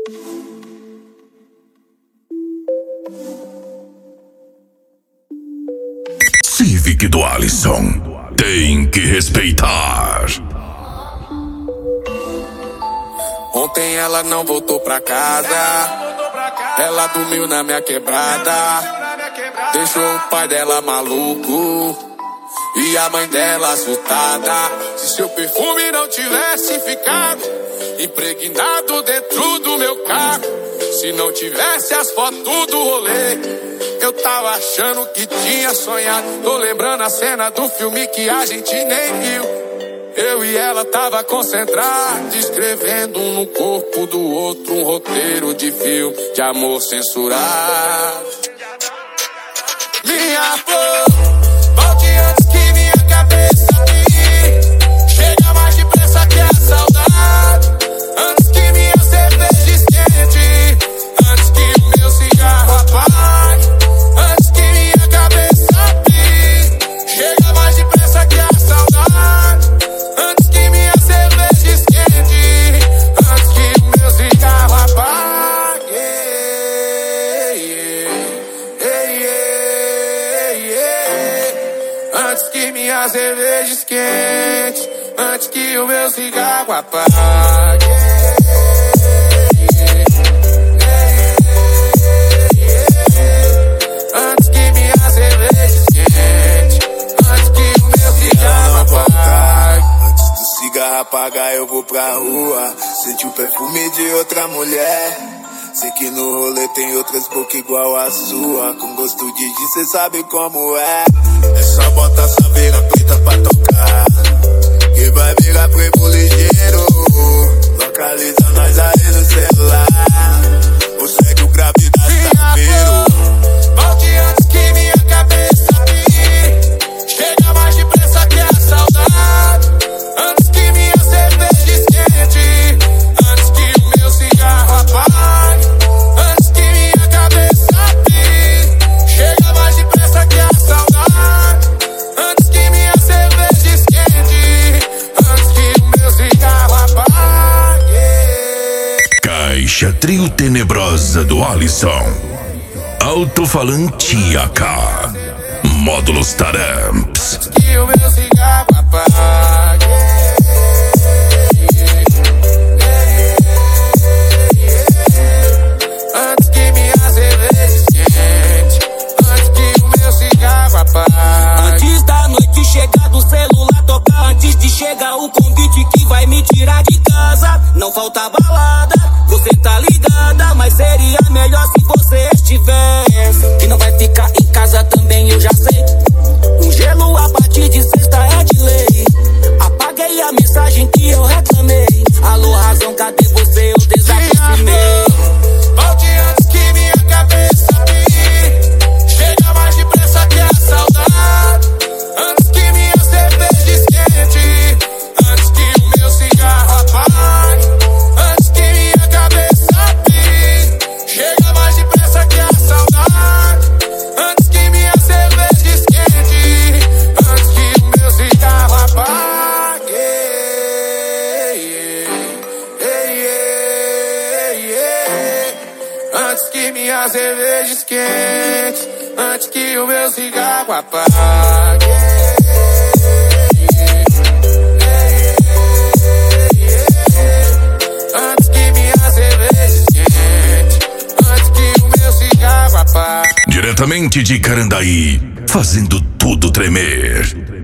Civic do Alisson, tem que respeitar. Ontem ela não voltou pra casa, ela dormiu na minha quebrada, deixou o pai dela maluco e a mãe dela assustada. Se seu perfume não tivesse ficado impregnado dentro do meu carro, se não tivesse as fotos do rolê, eu tava achando que tinha sonhado. Tô lembrando a cena do filme que a gente nem viu. Eu e ela tava concentrado, escrevendo um no corpo do outro um roteiro de filme de amor censurado. Minha flor, volte antes que minha cabeça me chega mais depressa que a saudade. Antes que minha cerveja esquente, antes que o meu cigarro apague, antes que minha cabeça me chega mais depressa que a saudade. Antes que minha cerveja esquente, antes que o meu cigarro apague. Antes que minha cerveja esquente, antes que o meu cigarro apague. Antes que minha cerveja esquente, antes que o meu cigarro apague. Antes do cigarro apagar eu vou pra rua, sentir o perfume de outra mulher. Sei que no rolê tem outras bocas igual a sua, com gosto de gin, cê sabe como é. É só botar essa veira preta pra tocar, que vai virar prego ligeiro. Localiza nós aí no celular, ou segue o gravidade zapeiro. Volte antes que minha cabeça me chega mais depressa que a saudade. Antes que minha cerveja esquente, antes que o meu cigarro apague. Antes que minha cabeça me chega mais depressa que a saudade. Antes que minha cerveja esquente, antes que o meu cigarro apague. Caixa Trio Tenebrosa do Alisson, alto-falante AK, módulos Taramps. Antes que o meu cigarro apague. Antes que minha cerveja esquente, antes que o meu cigarro apague. Antes da noite chegar do celular tocar, antes de chegar o convite que vai me tirar de casa. Não falta balada, você tá ligada, mas seria melhor se você estivesse. Que não vai ficar em casa também, eu já sei. Um gelo a partir de sexta é de lei. Apaguei a mensagem que eu reclamei. Alô, razão, cadê você? Eu desaproximei. Volte antes que minha cabeça me chega mais depressa que a saudade. Antes que minha cerveja esquente, antes que o meu cigarro apague. Antes que minha cabeça me chega mais depressa que a saudade. Antes que minha cerveja esquente, antes que o meu cigarro apague. Antes que minha cerveja esquente, antes que o meu cigarro apague. Antes que minha cerveja esquente, antes que o meu cigarro apague. Diretamente de Carandaí, fazendo tudo tremer.